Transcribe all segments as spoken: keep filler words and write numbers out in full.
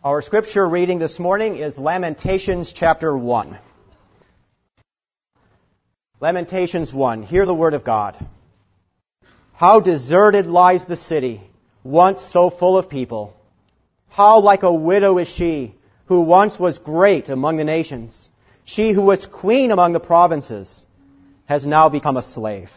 Our scripture reading this morning is Lamentations chapter one. Lamentations one. Hear the word of God. How deserted lies the city, once so full of people. How like a widow is she, who once was great among the nations. She who was queen among the provinces has now become a slave.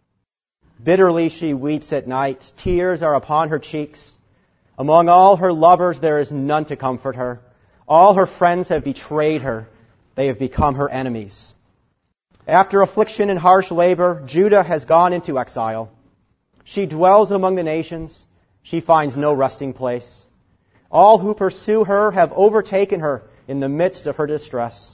Bitterly she weeps at night. Tears are upon her cheeks. Among all her lovers there is none to comfort her. All her friends have betrayed her. They have become her enemies. After affliction and harsh labor, Judah has gone into exile. She dwells among the nations. She finds no resting place. All who pursue her have overtaken her in the midst of her distress.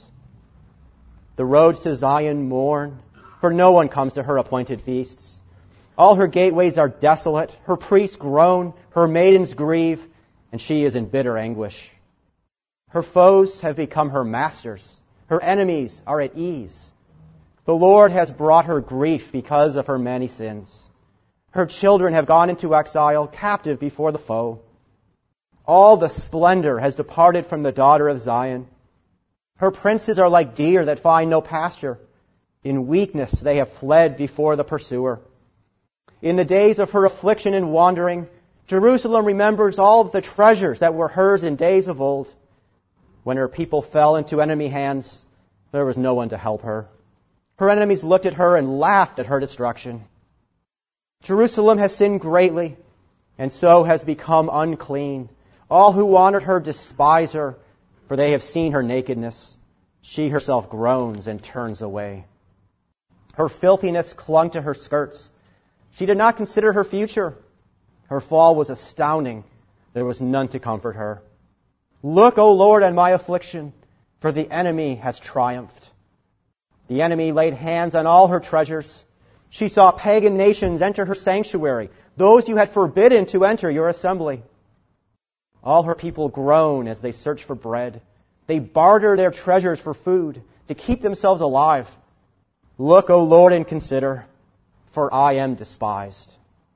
The roads to Zion mourn, for no one comes to her appointed feasts. All her gateways are desolate, her priests groan, her maidens grieve, and she is in bitter anguish. Her foes have become her masters, her enemies are at ease. The Lord has brought her grief because of her many sins. Her children have gone into exile, captive before the foe. All the splendor has departed from the daughter of Zion. Her princes are like deer that find no pasture. In weakness they have fled before the pursuer. In the days of her affliction and wandering, Jerusalem remembers all of the treasures that were hers in days of old. When her people fell into enemy hands, there was no one to help her. Her enemies looked at her and laughed at her destruction. Jerusalem has sinned greatly, and so has become unclean. All who honored her despise her, for they have seen her nakedness. She herself groans and turns away. Her filthiness clung to her skirts. She did not consider her future. Her fall was astounding. There was none to comfort her. Look, O Lord, on my affliction, for the enemy has triumphed. The enemy laid hands on all her treasures. She saw pagan nations enter her sanctuary, those you had forbidden to enter your assembly. All her people groan as they search for bread. They barter their treasures for food to keep themselves alive. Look, O Lord, and consider, for I am despised.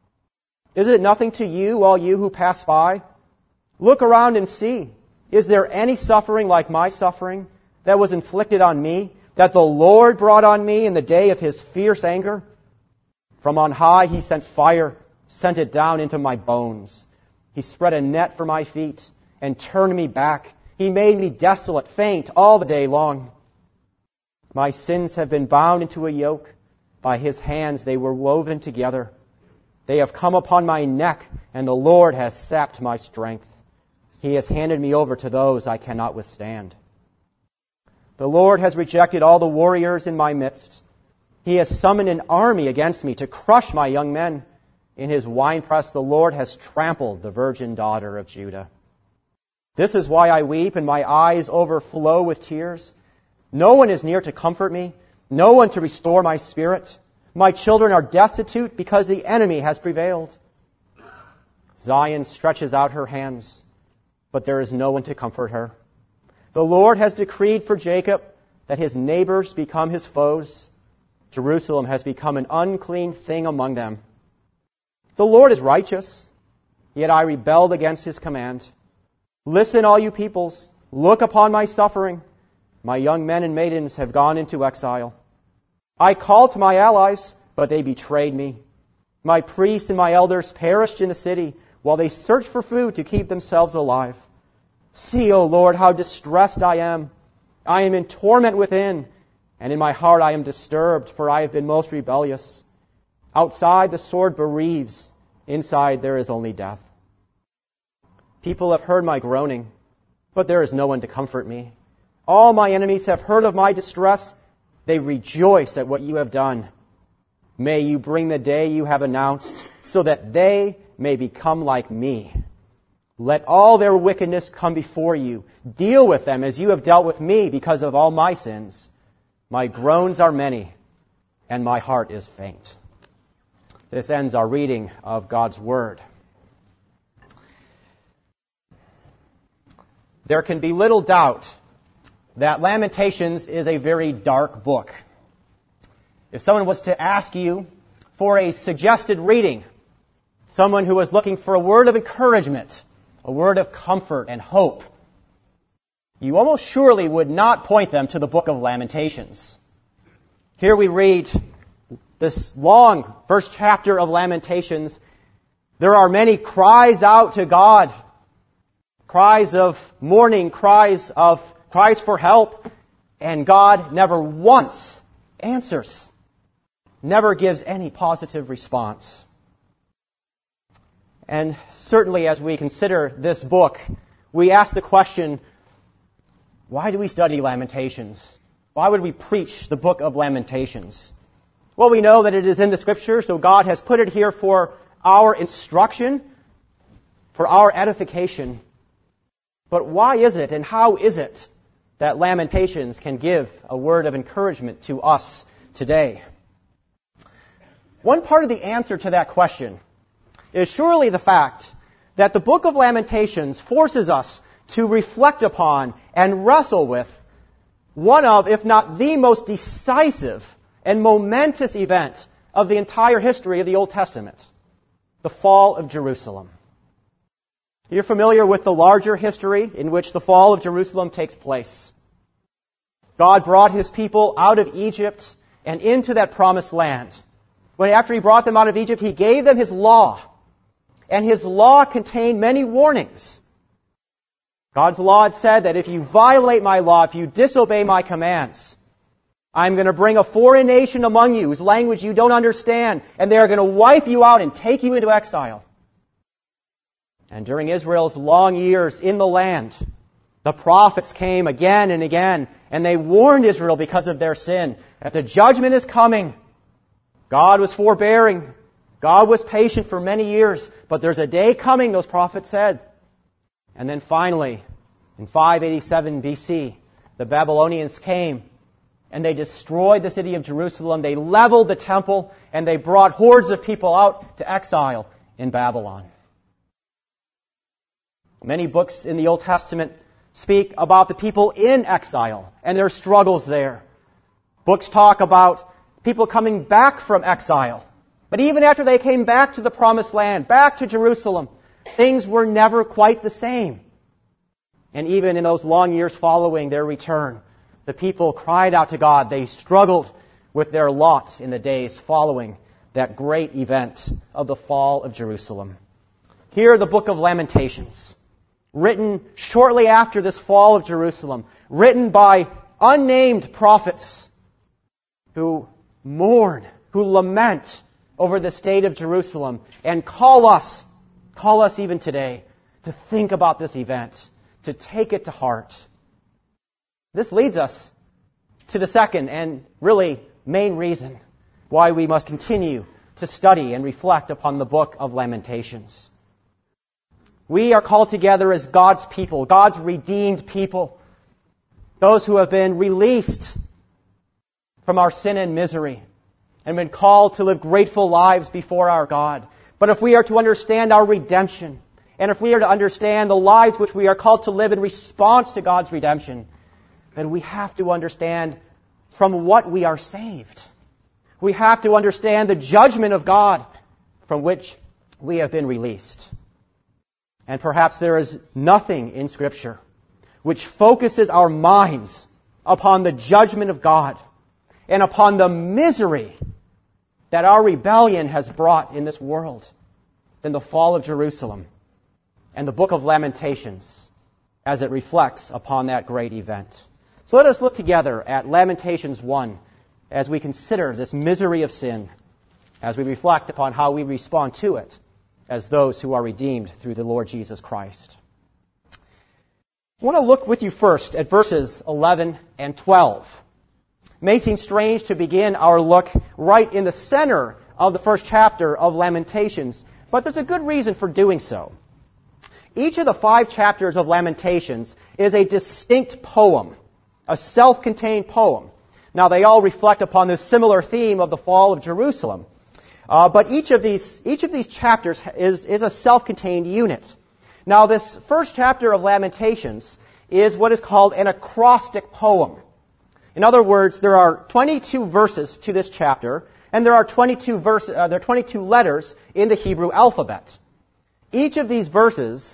Is it nothing to you, all you who pass by? Look around and see. Is there any suffering like my suffering that was inflicted on me, that the Lord brought on me in the day of His fierce anger? From on high He sent fire, sent it down into my bones. He spread a net for my feet and turned me back. He made me desolate, faint all the day long. My sins have been bound into a yoke. By His hands they were woven together. They have come upon my neck, and the Lord has sapped my strength. He has handed me over to those I cannot withstand. The Lord has rejected all the warriors in my midst. He has summoned an army against me to crush my young men. In His winepress the Lord has trampled the virgin daughter of Judah. This is why I weep, and my eyes overflow with tears. No one is near to comfort me. No one to restore my spirit. My children are destitute because the enemy has prevailed. Zion stretches out her hands, but there is no one to comfort her. The Lord has decreed for Jacob that his neighbors become his foes. Jerusalem has become an unclean thing among them. The Lord is righteous, yet I rebelled against His command. Listen, all you peoples, look upon my suffering. My young men and maidens have gone into exile. I called to my allies, but they betrayed me. My priests and my elders perished in the city while they searched for food to keep themselves alive. See, O Lord, how distressed I am. I am in torment within, and in my heart I am disturbed, for I have been most rebellious. Outside the sword bereaves, inside there is only death. People have heard my groaning, but there is no one to comfort me. All my enemies have heard of my distress. They rejoice at what you have done. May you bring the day you have announced, so that they may become like me. Let all their wickedness come before you. Deal with them as you have dealt with me because of all my sins. My groans are many, and my heart is faint. This ends our reading of God's Word. There can be little doubt that Lamentations is a very dark book. If someone was to ask you for a suggested reading, someone who was looking for a word of encouragement, a word of comfort and hope you almost surely would not point them to the book of Lamentations. Here we read this long first chapter of Lamentations. There are many cries out to God, cries of mourning, cries of cries for help, and God never once answers, never gives any positive response. And certainly as we consider this book, we ask the question, why do we study Lamentations? Why would we preach the book of Lamentations? Well, we know that it is in the Scripture, so God has put it here for our instruction, for our edification. But why is it and how is it that Lamentations can give a word of encouragement to us today? One part of the answer to that question is surely the fact that the book of Lamentations forces us to reflect upon and wrestle with one of, if not the most decisive and momentous event of the entire history of the Old Testament, the fall of Jerusalem. You're familiar with the larger history in which the fall of Jerusalem takes place. God brought His people out of Egypt and into that promised land. When after He brought them out of Egypt, He gave them His law. And His law contained many warnings. God's law had said that if you violate my law, if you disobey my commands, I'm going to bring a foreign nation among you whose language you don't understand, and they are going to wipe you out and take you into exile. And during Israel's long years in the land, the prophets came again and again, and they warned Israel because of their sin that the judgment is coming. God was forbearing. God was patient for many years, but there's a day coming, those prophets said. And then finally, in five eighty-seven B C, the Babylonians came and they destroyed the city of Jerusalem. They leveled the temple and they brought hordes of people out to exile in Babylon. Many books in the Old Testament speak about the people in exile and their struggles there. Books talk about people coming back from exile. But even after they came back to the Promised Land, back to Jerusalem, things were never quite the same. And even in those long years following their return, the people cried out to God. They struggled with their lot in the days following that great event of the fall of Jerusalem. Here, the book of Lamentations, written shortly after this fall of Jerusalem, written by unnamed prophets who mourn, who lament over the state of Jerusalem, and call us, call us even today, to think about this event, to take it to heart. This leads us to the second and really main reason why we must continue to study and reflect upon the book of Lamentations. We are called together as God's people, God's redeemed people, those who have been released from our sin and misery, and been called to live grateful lives before our God. But if we are to understand our redemption, and if we are to understand the lives which we are called to live in response to God's redemption, then we have to understand from what we are saved. We have to understand the judgment of God from which we have been released. And perhaps there is nothing in Scripture which focuses our minds upon the judgment of God and upon the misery that our rebellion has brought in this world than the fall of Jerusalem and the book of Lamentations as it reflects upon that great event. So let us look together at Lamentations one as we consider this misery of sin, as we reflect upon how we respond to it as those who are redeemed through the Lord Jesus Christ. I want to look with you first at verses eleven and twelve. It may seem strange to begin our look right in the center of the first chapter of Lamentations, but there's a good reason for doing so. Each of the five chapters of Lamentations is a distinct poem, a self-contained poem. Now, they all reflect upon this similar theme of the fall of Jerusalem. Uh, but each of these each of these chapters is, is a self-contained unit. Now, this first chapter of Lamentations is what is called an acrostic poem. In other words, there are twenty-two verses to this chapter, and there are twenty-two verse, uh, there are twenty-two letters in the Hebrew alphabet. Each of these verses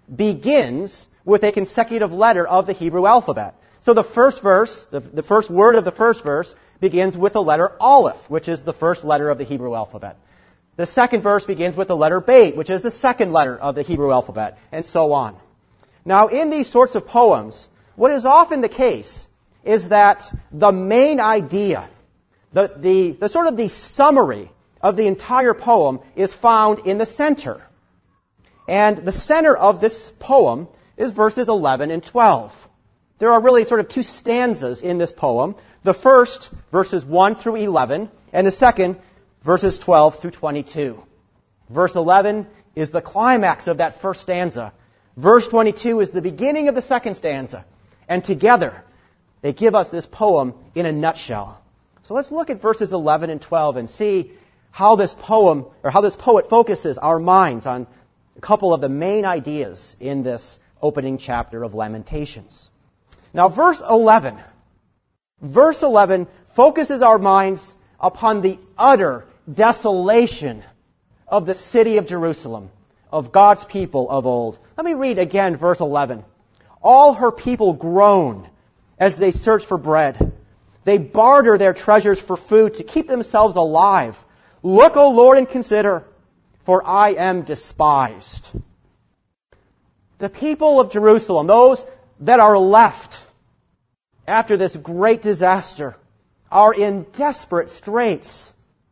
begins with a consecutive letter of the Hebrew alphabet. So the first verse, the, the first word of the first verse, begins with the letter Aleph, which is the first letter of the Hebrew alphabet. The second verse begins with the letter Bet, which is the second letter of the Hebrew alphabet, and so on. Now, in these sorts of poems, what is often the case is that the main idea, the, the, the sort of the summary of the entire poem is found in the center. And the center of this poem is verses eleven and twelve. There are really sort of two stanzas in this poem. The first, verses one through eleven, and the second, verses twelve through twenty-two. Verse eleven is the climax of that first stanza. Verse twenty-two is the beginning of the second stanza. And together, they give us this poem in a nutshell. So let's look at verses eleven and twelve and see how this poem, or how this poet focuses our minds on a couple of the main ideas in this opening chapter of Lamentations. Now, verse eleven. Verse eleven focuses our minds upon the utter desolation of the city of Jerusalem, of God's people of old. Let me read again verse eleven. All her people groan as they search for bread. They barter their treasures for food to keep themselves alive. Look, O Lord, and consider, for I am despised. The people of Jerusalem, those that are left after this great disaster, are in desperate straits.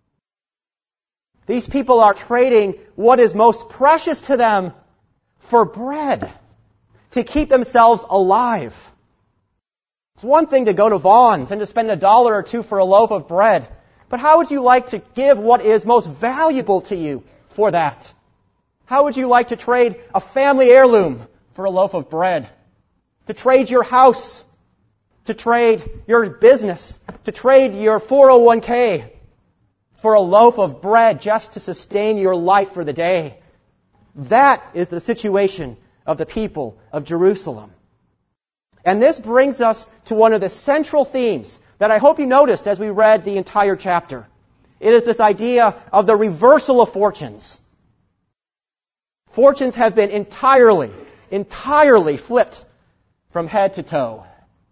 These people are trading what is most precious to them for bread to keep themselves alive. It's one thing to go to Vaughn's and to spend a dollar or two for a loaf of bread, but how would you like to give what is most valuable to you for that? How would you like to trade a family heirloom for a loaf of bread? To trade your house? To trade your business? To trade your four oh one k for a loaf of bread just to sustain your life for the day? That is the situation of the people of Jerusalem. And this brings us to one of the central themes that I hope you noticed as we read the entire chapter. It is this idea of the reversal of fortunes. Fortunes have been entirely, entirely flipped from head to toe.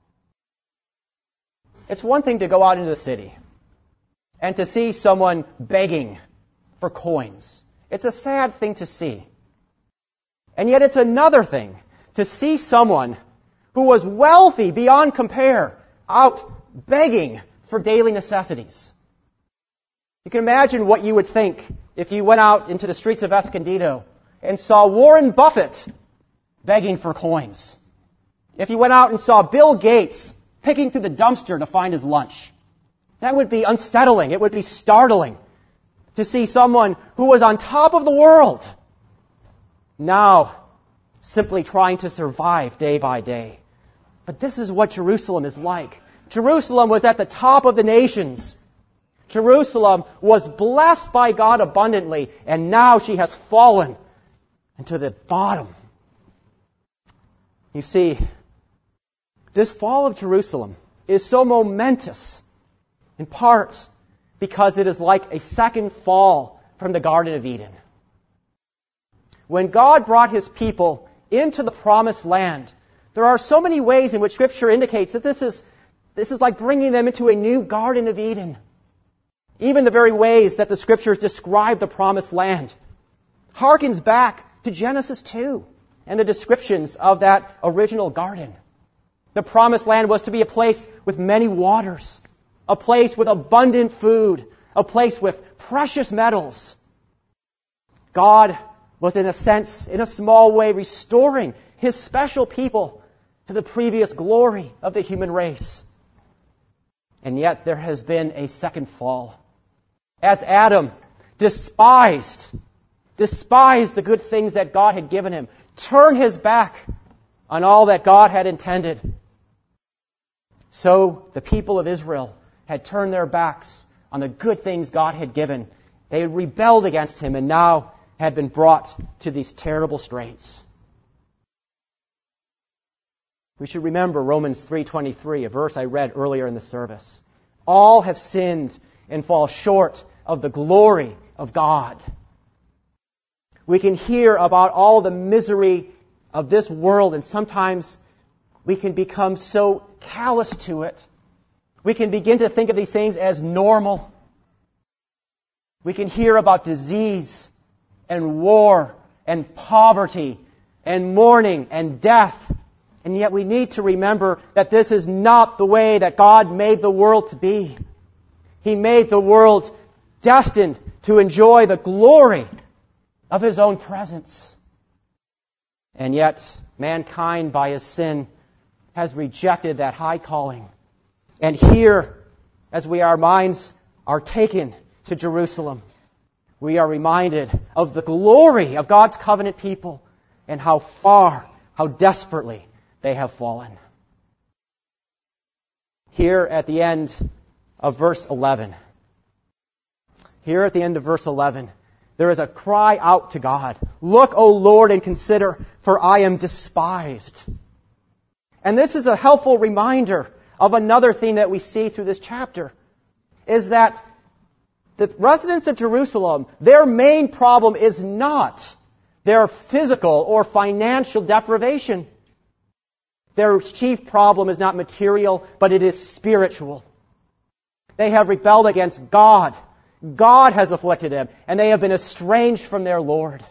It's one thing to go out into the city and to see someone begging for coins. It's a sad thing to see. And yet it's another thing to see someone who was wealthy beyond compare out begging for daily necessities. You can imagine what you would think if you went out into the streets of Escondido and saw Warren Buffett begging for coins. If you went out and saw Bill Gates picking through the dumpster to find his lunch. That would be unsettling. It would be startling to see someone who was on top of the world now simply trying to survive day by day. But this is what Jerusalem is like. Jerusalem was at the top of the nations. Jerusalem was blessed by God abundantly, and now she has fallen into the bottom. You see, this fall of Jerusalem is so momentous, in part because it is like a second fall from the Garden of Eden. When God brought His people into the Promised Land, there are so many ways in which Scripture indicates that this is, this is like bringing them into a new Garden of Eden. Even the very ways that the Scriptures describe the Promised Land harkens back to Genesis two and the descriptions of that original garden. The Promised Land was to be a place with many waters, a place with abundant food, a place with precious metals. God was, in a sense, in a small way, restoring His special people to the previous glory of the human race. And yet there has been a second fall. As Adam despised, despised the good things that God had given him, turned his back on all that God had intended. So the people of Israel had turned their backs on the good things God had given. They had rebelled against Him and now had been brought to these terrible straits. We should remember Romans three twenty-three, a verse I read earlier in the service. All have sinned and fall short of the glory of God. We can hear about all the misery of this world, and sometimes we can become so callous to it. We can begin to think of these things as normal. We can hear about disease and war and poverty and mourning and death. And yet we need to remember that this is not the way that God made the world to be. He made the world destined to enjoy the glory of His own presence. And yet, mankind, by his sin, has rejected that high calling. And here, as we our minds are taken to Jerusalem, we are reminded of the glory of God's covenant people and how far, how desperately they have fallen. Here at the end of verse eleven, here at the end of verse eleven, there is a cry out to God. Look, O Lord, and consider, for I am despised. And this is a helpful reminder of another thing that we see through this chapter, is that the residents of Jerusalem, their main problem is not their physical or financial deprivation. Their chief problem is not material, but it is spiritual. They have rebelled against God. God has afflicted them, and they have been estranged from their Lord.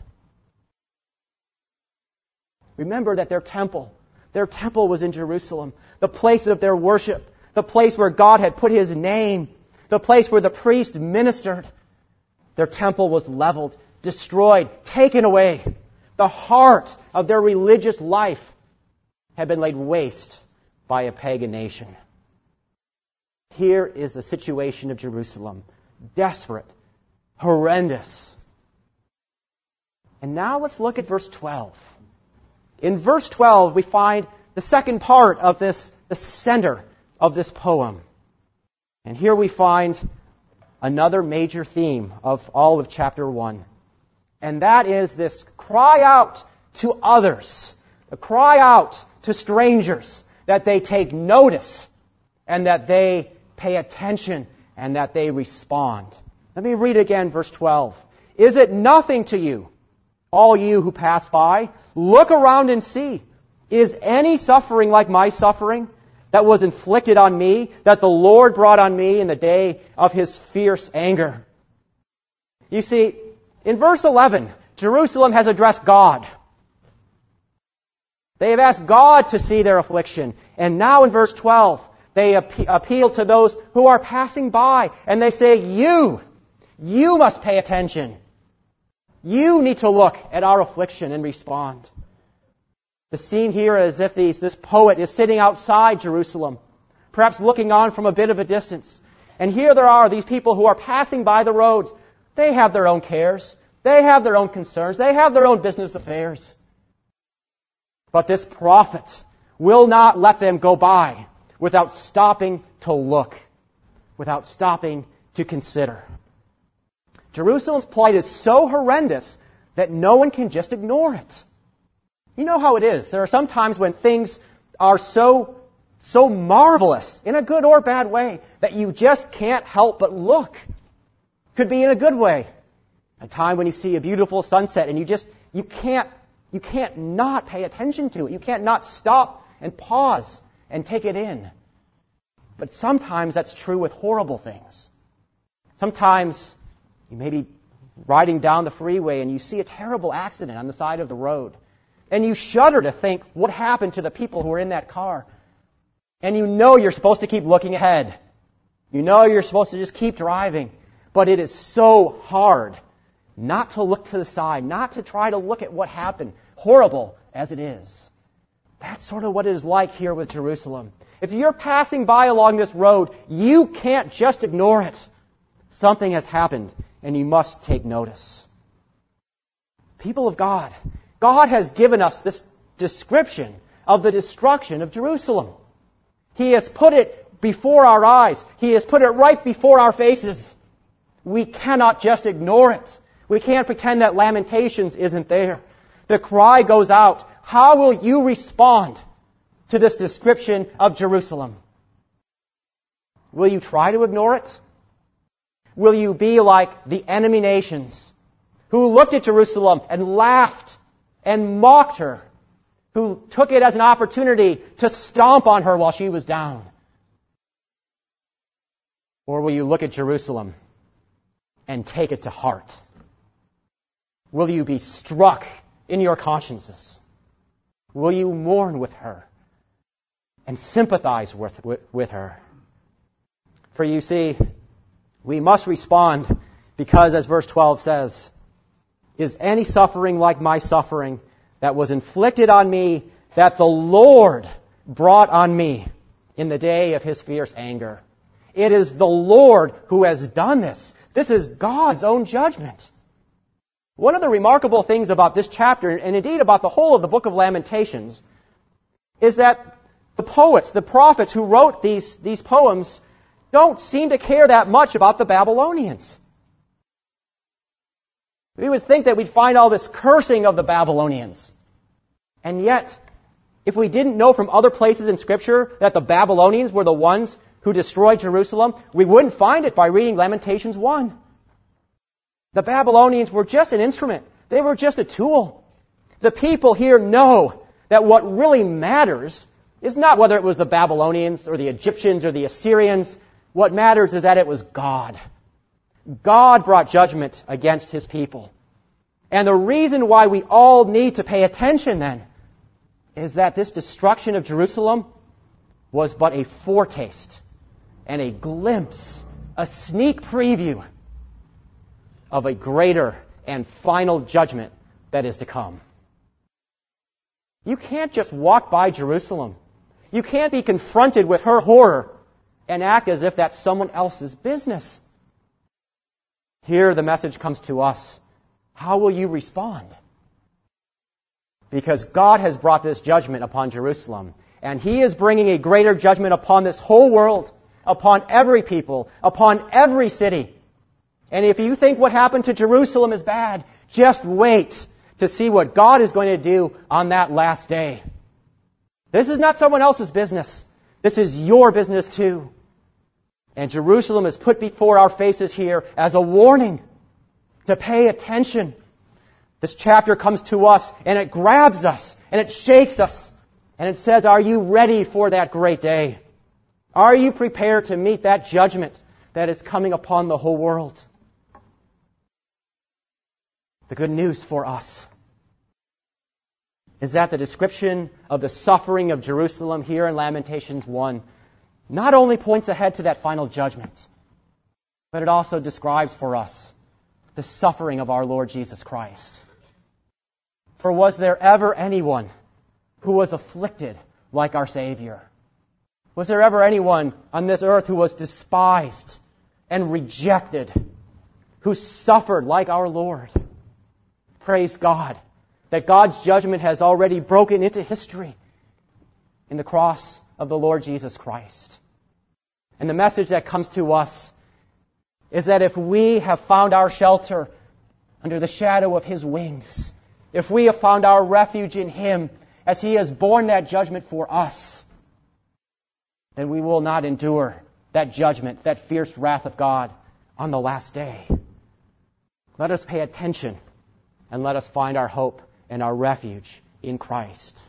Remember that their temple, their temple was in Jerusalem, the place of their worship, the place where God had put His name, the place where the priest ministered. Their temple was leveled, destroyed, taken away. The heart of their religious life had been laid waste by a pagan nation. Here is the situation of Jerusalem. Desperate, horrendous. And now let's look at verse twelve. In verse twelve, we find the second part of this, the center of this poem. And here we find another major theme of all of chapter one. And that is this cry out to others, a cry out to strangers, that they take notice and that they pay attention and that they respond. Let me read again verse twelve. Is it nothing to you, all you who pass by? Look around and see. Is any suffering like my suffering that was inflicted on me, that the Lord brought on me in the day of His fierce anger? You see, in verse eleven, Jerusalem has addressed God. They have asked God to see their affliction. And now in verse twelve, they appeal to those who are passing by. And they say, you, you must pay attention. You need to look at our affliction and respond. The scene here is as if these, this poet is sitting outside Jerusalem, perhaps looking on from a bit of a distance. And here there are these people who are passing by the roads. They have their own cares. They have their own concerns. They have their own business affairs. But this prophet will not let them go by without stopping to look, without stopping to consider. Jerusalem's plight is so horrendous that no one can just ignore it. You know how it is. There are some times when things are so, so marvelous, in a good or bad way, that you just can't help but look. Could be in a good way. A time when you see a beautiful sunset and you just, you can't, you can't not pay attention to it. You can't not stop and pause and take it in. But sometimes that's true with horrible things. Sometimes you may be riding down the freeway and you see a terrible accident on the side of the road. And you shudder to think what happened to the people who were in that car. And you know you're supposed to keep looking ahead. You know you're supposed to just keep driving. But it is so hard not to look to the side, not to try to look at what happened, horrible as it is. That's sort of what it is like here with Jerusalem. If you're passing by along this road, you can't just ignore it. Something has happened, and you must take notice. People of God, God has given us this description of the destruction of Jerusalem. He has put it before our eyes. He has put it right before our faces. We cannot just ignore it. We can't pretend that Lamentations isn't there. The cry goes out. How will you respond to this description of Jerusalem? Will you try to ignore it? Will you be like the enemy nations who looked at Jerusalem and laughed and mocked her who took it as an opportunity to stomp on her while she was down? Or will you look at Jerusalem and take it to heart? Will you be struck in your consciences? Will you mourn with her and sympathize with, with, with her? For you see, we must respond because, as verse twelve says, is any suffering like my suffering that was inflicted on me, that the Lord brought on me in the day of His fierce anger? It is the Lord who has done this. This is God's own judgment. One of the remarkable things about this chapter, and indeed about the whole of the book of Lamentations, is that the poets, the prophets who wrote these, these poems, don't seem to care that much about the Babylonians. We would think that we'd find all this cursing of the Babylonians. And yet, if we didn't know from other places in Scripture that the Babylonians were the ones who destroyed Jerusalem, we wouldn't find it by reading Lamentations one. The Babylonians were just an instrument. They were just a tool. The people here know that what really matters is not whether it was the Babylonians or the Egyptians or the Assyrians. What matters is that it was God. God brought judgment against His people. And the reason why we all need to pay attention then is that this destruction of Jerusalem was but a foretaste and a glimpse, a sneak preview of a greater and final judgment that is to come. You can't just walk by Jerusalem. You can't be confronted with her horror and act as if that's someone else's business. Here the message comes to us. How will you respond? Because God has brought this judgment upon Jerusalem, and He is bringing a greater judgment upon this whole world, upon every people, upon every city. And if you think what happened to Jerusalem is bad, just wait to see what God is going to do on that last day. This is not someone else's business. This is your business too. And Jerusalem is put before our faces here as a warning to pay attention. This chapter comes to us and it grabs us and it shakes us. And it says, are you ready for that great day? Are you prepared to meet that judgment that is coming upon the whole world? The good news for us is that the description of the suffering of Jerusalem here in Lamentations one not only points ahead to that final judgment, but it also describes for us the suffering of our Lord Jesus Christ. For was there ever anyone who was afflicted like our Savior? Was there ever anyone on this earth who was despised and rejected, who suffered like our Lord? Praise God that God's judgment has already broken into history in the cross of the Lord Jesus Christ. And the message that comes to us is that if we have found our shelter under the shadow of His wings, if we have found our refuge in Him as He has borne that judgment for us, then we will not endure that judgment, that fierce wrath of God on the last day. Let us pay attention and let us find our hope and our refuge in Christ.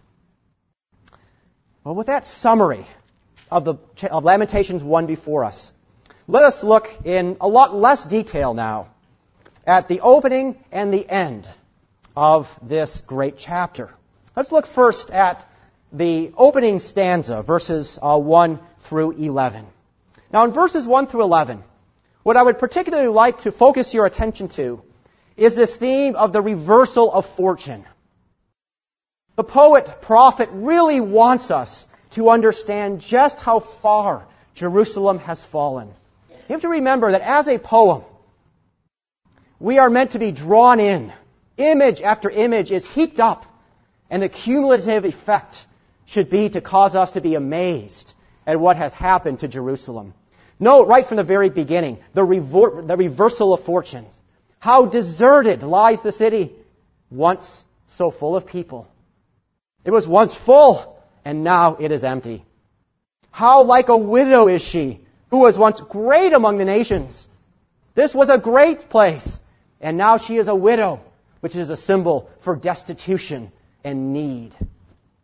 Well, with that summary of, the, of Lamentations one before us, let us look in a lot less detail now at the opening and the end of this great chapter. Let's look first at the opening stanza, verses uh, one through eleven. Now, in verses one through eleven, what I would particularly like to focus your attention to is this theme of the reversal of fortune. The poet, prophet, really wants us to understand just how far Jerusalem has fallen. You have to remember that as a poem, we are meant to be drawn in. Image after image is heaped up, and the cumulative effect should be to cause us to be amazed at what has happened to Jerusalem. Note right from the very beginning, the, rever- the reversal of fortunes. How deserted lies the city, once so full of people. It was once full, and now it is empty. How like a widow is she, who was once great among the nations. This was a great place, and now she is a widow, which is a symbol for destitution and need.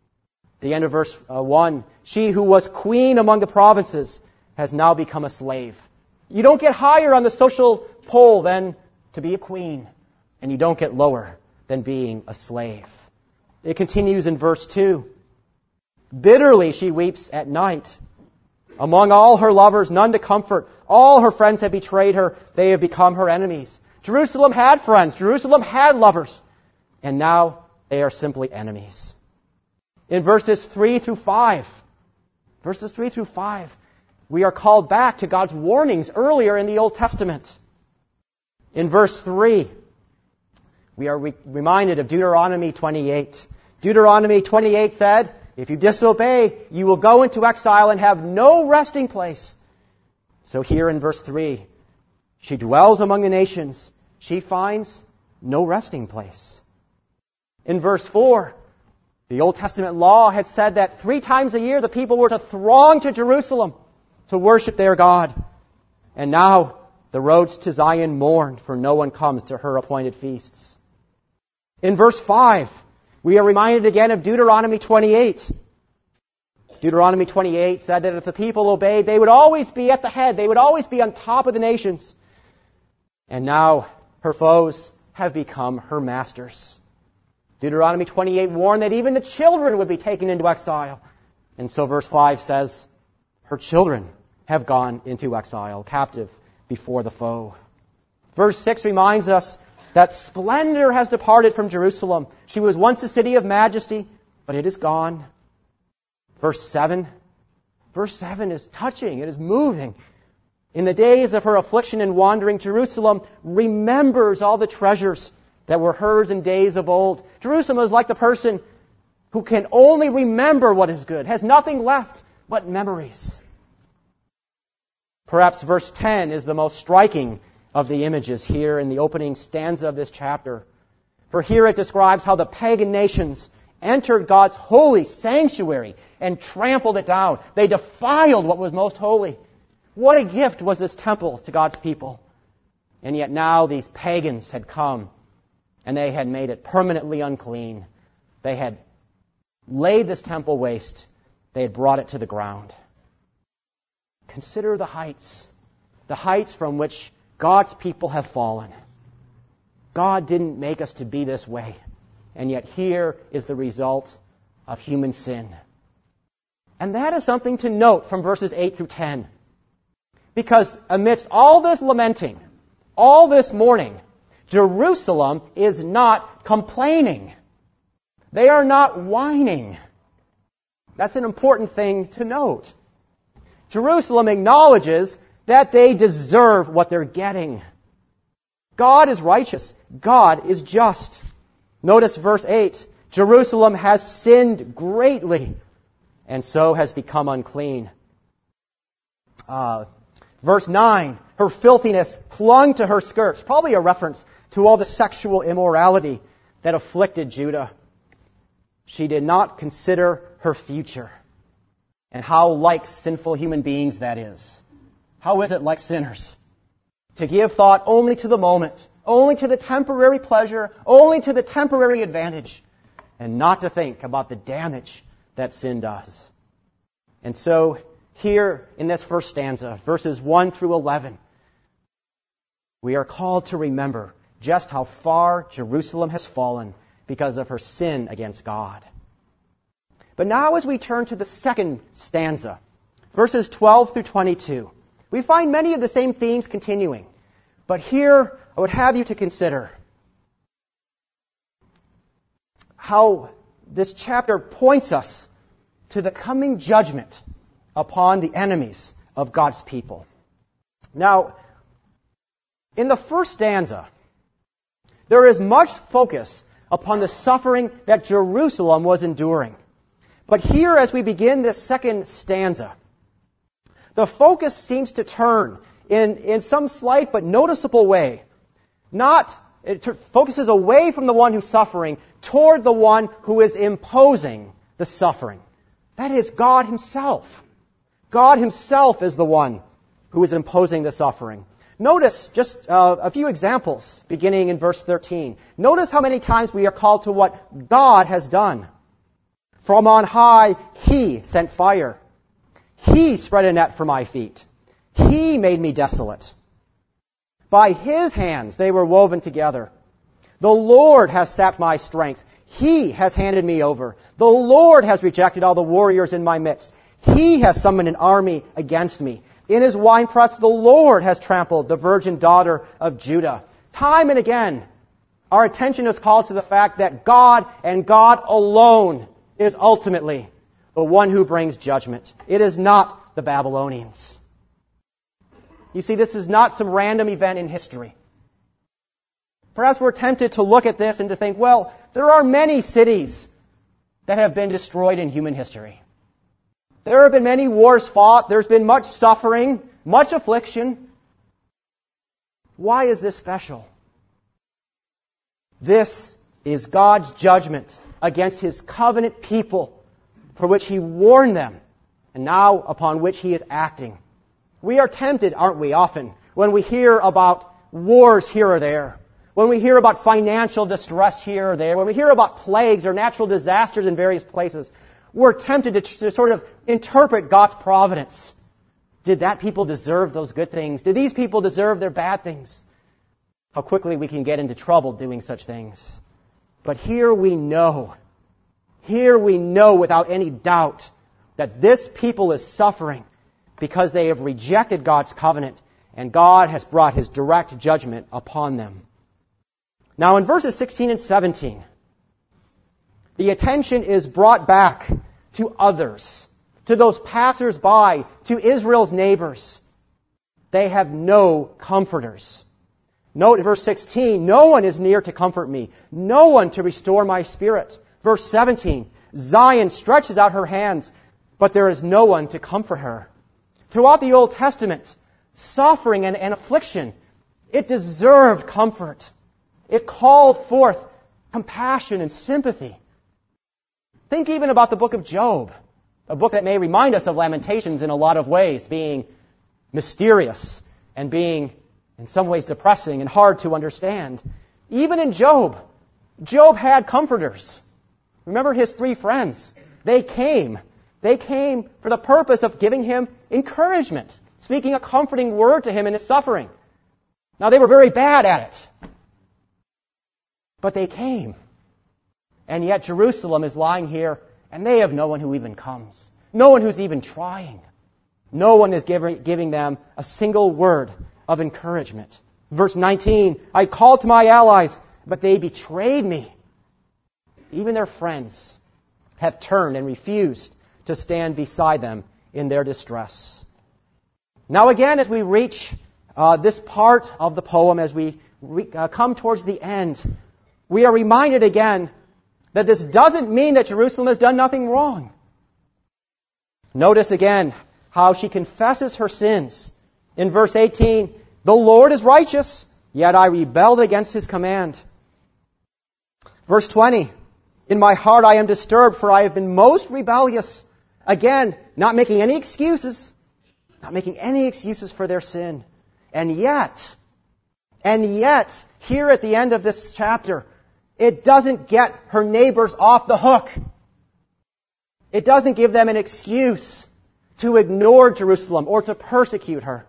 the end of verse uh, one, she who was queen among the provinces has now become a slave. You don't get higher on the social pole than to be a queen, and you don't get lower than being a slave. It continues in verse two. Bitterly she weeps at night. Among all her lovers, none to comfort. All her friends have betrayed her. They have become her enemies. Jerusalem had friends. Jerusalem had lovers. And now they are simply enemies. In verses three through five, verses three through five, we are called back to God's warnings earlier in the Old Testament. In verse three, we are re- reminded of Deuteronomy twenty-eight. Deuteronomy twenty-eight said, if you disobey, you will go into exile and have no resting place. So here in verse three, she dwells among the nations. She finds no resting place. In verse four, the Old Testament law had said that three times a year the people were to throng to Jerusalem to worship their God. And now the roads to Zion mourn, for no one comes to her appointed feasts. In verse five, we are reminded again of Deuteronomy twenty-eight. Deuteronomy twenty-eight said that if the people obeyed, they would always be at the head. They would always be on top of the nations. And now her foes have become her masters. Deuteronomy twenty-eight warned that even the children would be taken into exile. And so verse five says, her children have gone into exile, captive before the foe. Verse six reminds us that splendor has departed from Jerusalem. She was once a city of majesty, but it is gone. Verse seven. Verse seven is touching. It is moving. In the days of her affliction and wandering, Jerusalem remembers all the treasures that were hers in days of old. Jerusalem is like the person who can only remember what is good, has nothing left but memories. Perhaps verse ten is the most striking of the images here in the opening stanza of this chapter. For here it describes how the pagan nations entered God's holy sanctuary and trampled it down. They defiled what was most holy. What a gift was this temple to God's people. And yet now these pagans had come and they had made it permanently unclean. They had laid this temple waste. They had brought it to the ground. Consider the heights, the heights from which God's people have fallen. God didn't make us to be this way. And yet here is the result of human sin. And that is something to note from verses eight through ten. Because amidst all this lamenting, all this mourning, Jerusalem is not complaining. They are not whining. That's an important thing to note. Jerusalem acknowledges that they deserve what they're getting. God is righteous. God is just. Notice verse eight. Jerusalem has sinned greatly, and so has become unclean. Uh, verse nine. Her filthiness clung to her skirts. Probably a reference to all the sexual immorality that afflicted Judah. She did not consider her future. And how like sinful human beings that is. How is it like sinners? To give thought only to the moment, only to the temporary pleasure, only to the temporary advantage, and not to think about the damage that sin does. And so, here in this first stanza, verses one through eleven, we are called to remember just how far Jerusalem has fallen because of her sin against God. But now as we turn to the second stanza, verses twelve through twenty-two, we find many of the same themes continuing. But here I would have you to consider how this chapter points us to the coming judgment upon the enemies of God's people. Now, in the first stanza, there is much focus upon the suffering that Jerusalem was enduring. But here, as we begin this second stanza, the focus seems to turn in, in some slight but noticeable way. Not, it t- focuses away from the one who's suffering toward the one who is imposing the suffering. That is God Himself. God Himself is the one who is imposing the suffering. Notice just uh, a few examples beginning in verse thirteen. Notice how many times we are called to what God has done. From on high, He sent fire. He spread a net for my feet. He made me desolate. By His hands they were woven together. The Lord has sapped my strength. He has handed me over. The Lord has rejected all the warriors in my midst. He has summoned an army against me. In His winepress, the Lord has trampled the virgin daughter of Judah. Time and again, our attention is called to the fact that God and God alone is ultimately the one who brings judgment. It is not the Babylonians. You see, this is not some random event in history. Perhaps we're tempted to look at this and to think, well, there are many cities that have been destroyed in human history. There have been many wars fought. There's been much suffering, much affliction. Why is this special? This is God's judgment against His covenant people, for which He warned them, and now upon which He is acting. We are tempted, aren't we, often, when we hear about wars here or there, when we hear about financial distress here or there, when we hear about plagues or natural disasters in various places, we're tempted to, to sort of interpret God's providence. Did that people deserve those good things? Did these people deserve their bad things? How quickly we can get into trouble doing such things. But here we know, here we know without any doubt that this people is suffering because they have rejected God's covenant, and God has brought His direct judgment upon them. Now in verses sixteen and seventeen, the attention is brought back to others, to those passers-by, to Israel's neighbors. They have no comforters. Note verse sixteen, no one is near to comfort me, no one to restore my spirit. Verse seventeen, Zion stretches out her hands, but there is no one to comfort her. Throughout the Old Testament, suffering and, and affliction, it deserved comfort. It called forth compassion and sympathy. Think even about the book of Job, a book that may remind us of Lamentations in a lot of ways, being mysterious and being in some ways depressing and hard to understand. Even in Job, Job had comforters. Remember his three friends. They came. They came for the purpose of giving him encouragement, speaking a comforting word to him in his suffering. Now, they were very bad at it. But they came. And yet Jerusalem is lying here, and they have no one who even comes. No one who's even trying. No one is giving, giving them a single word of encouragement. Verse nineteen, I called to my allies, but they betrayed me. Even their friends have turned and refused to stand beside them in their distress. Now again, as we reach uh, this part of the poem, as we re- uh, come towards the end, we are reminded again that this doesn't mean that Jerusalem has done nothing wrong. Notice again how she confesses her sins. In verse eighteen, the Lord is righteous, yet I rebelled against His command. Verse twenty, in my heart I am disturbed, for I have been most rebellious. Again, not making any excuses, not making any excuses for their sin. And yet, and yet, here at the end of this chapter, it doesn't get her neighbors off the hook. It doesn't give them an excuse to ignore Jerusalem or to persecute her.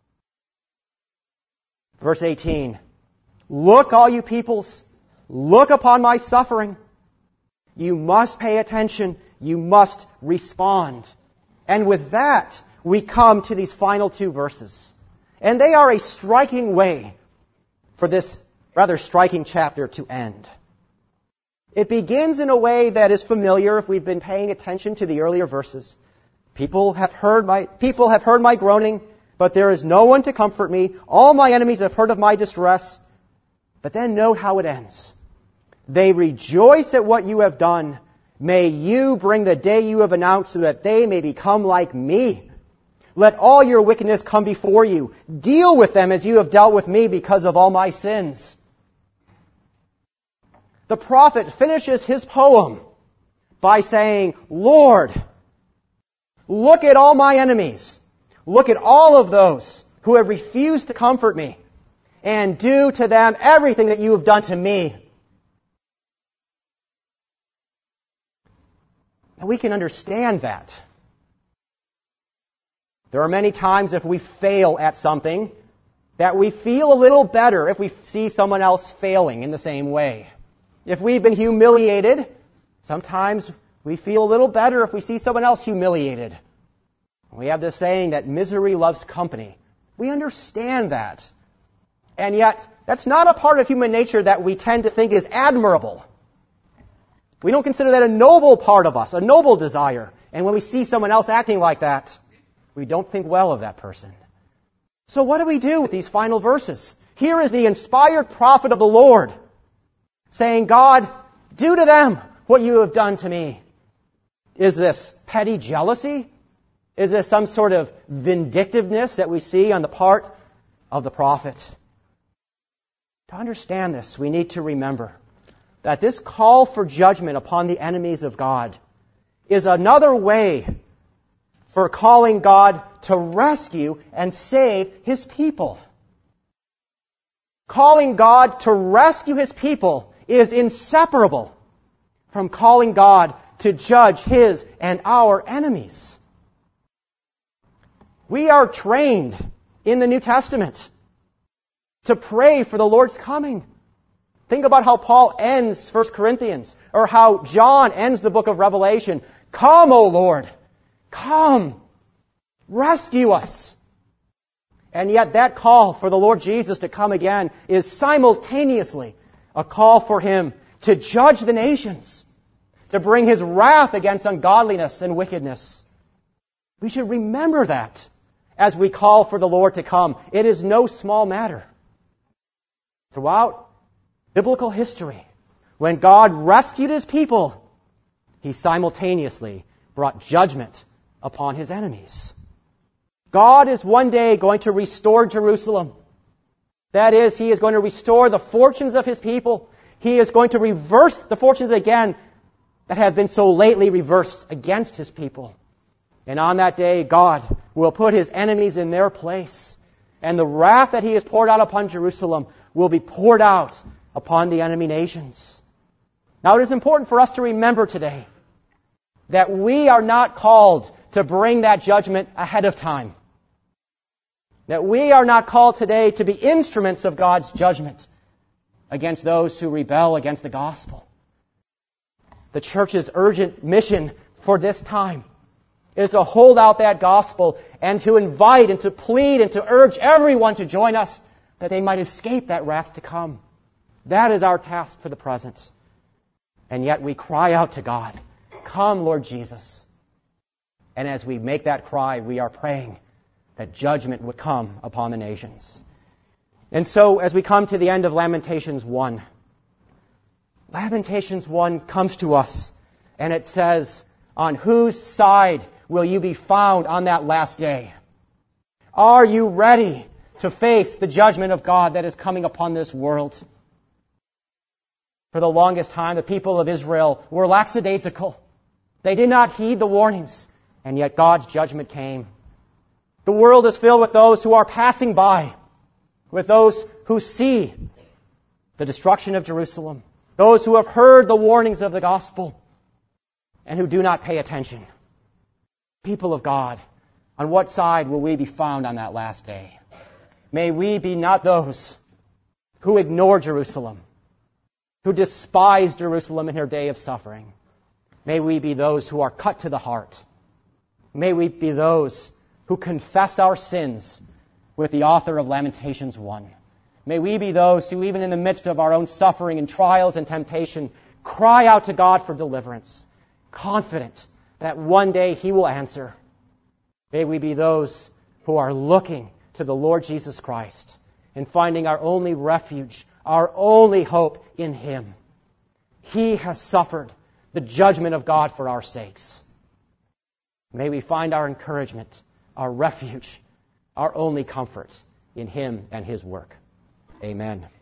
Verse eighteen, look, all you peoples, look upon my suffering. You must pay attention. You must respond. And with that, we come to these final two verses. And they are a striking way for this rather striking chapter to end. It begins in a way that is familiar if we've been paying attention to the earlier verses. People have heard my, people have heard my groaning, but there is no one to comfort me. All my enemies have heard of my distress. But then note how it ends. They rejoice at what you have done. May you bring the day you have announced so that they may become like me. Let all your wickedness come before you. Deal with them as you have dealt with me because of all my sins. The prophet finishes his poem by saying, Lord, look at all my enemies. Look at all of those who have refused to comfort me, and do to them everything that you have done to me. And we can understand that. There are many times if we fail at something that we feel a little better if we see someone else failing in the same way. If we've been humiliated, sometimes we feel a little better if we see someone else humiliated. We have this saying that misery loves company. We understand that. And yet, that's not a part of human nature that we tend to think is admirable. We don't consider that a noble part of us, a noble desire. And when we see someone else acting like that, we don't think well of that person. So what do we do with these final verses? Here is the inspired prophet of the Lord saying, God, do to them what you have done to me. Is this petty jealousy? Is this some sort of vindictiveness that we see on the part of the prophet? To understand this, we need to remember that this call for judgment upon the enemies of God is another way for calling God to rescue and save His people. Calling God to rescue His people is inseparable from calling God to judge His and our enemies. We are trained in the New Testament to pray for the Lord's coming. Think about how Paul ends First Corinthians, or how John ends the book of Revelation. Come, O Lord, come, rescue us. And yet that call for the Lord Jesus to come again is simultaneously a call for Him to judge the nations, to bring His wrath against ungodliness and wickedness. We should remember that as we call for the Lord to come. It is no small matter. Throughout biblical history, when God rescued His people, He simultaneously brought judgment upon His enemies. God is one day going to restore Jerusalem. That is, He is going to restore the fortunes of His people. He is going to reverse the fortunes again that have been so lately reversed against His people. And on that day, God will put His enemies in their place. And the wrath that He has poured out upon Jerusalem will be poured out upon the enemy nations. Now, it is important for us to remember today that we are not called to bring that judgment ahead of time. That we are not called today to be instruments of God's judgment against those who rebel against the gospel. The church's urgent mission for this time is to hold out that gospel and to invite and to plead and to urge everyone to join us that they might escape that wrath to come. That is our task for the present. And yet we cry out to God, come, Lord Jesus. And as we make that cry, we are praying that judgment would come upon the nations. And so, as we come to the end of Lamentations one, Lamentations one comes to us, and it says, on whose side will you be found on that last day? Are you ready to face the judgment of God that is coming upon this world? For the longest time, the people of Israel were lackadaisical. They did not heed the warnings, and yet God's judgment came. The world is filled with those who are passing by, with those who see the destruction of Jerusalem, those who have heard the warnings of the gospel, and who do not pay attention. People of God, on what side will we be found on that last day? May we be not those who ignore Jerusalem, who despise Jerusalem in her day of suffering. May we be those who are cut to the heart. May we be those who confess our sins with the author of Lamentations one. May we be those who, even in the midst of our own suffering and trials and temptation, cry out to God for deliverance, confident that one day He will answer. May we be those who are looking to the Lord Jesus Christ and finding our only refuge, our only hope in Him. He has suffered the judgment of God for our sakes. May we find our encouragement, our refuge, our only comfort in Him and His work. Amen.